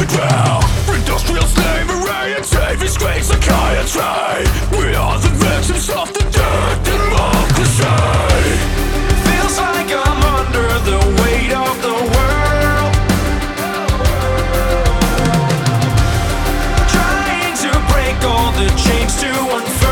drill. Industrial slavery and saving screen psychiatry. We are the victims of the dead democracy. Feels like I'm under the weight of the world, trying to break all the chains to unfold.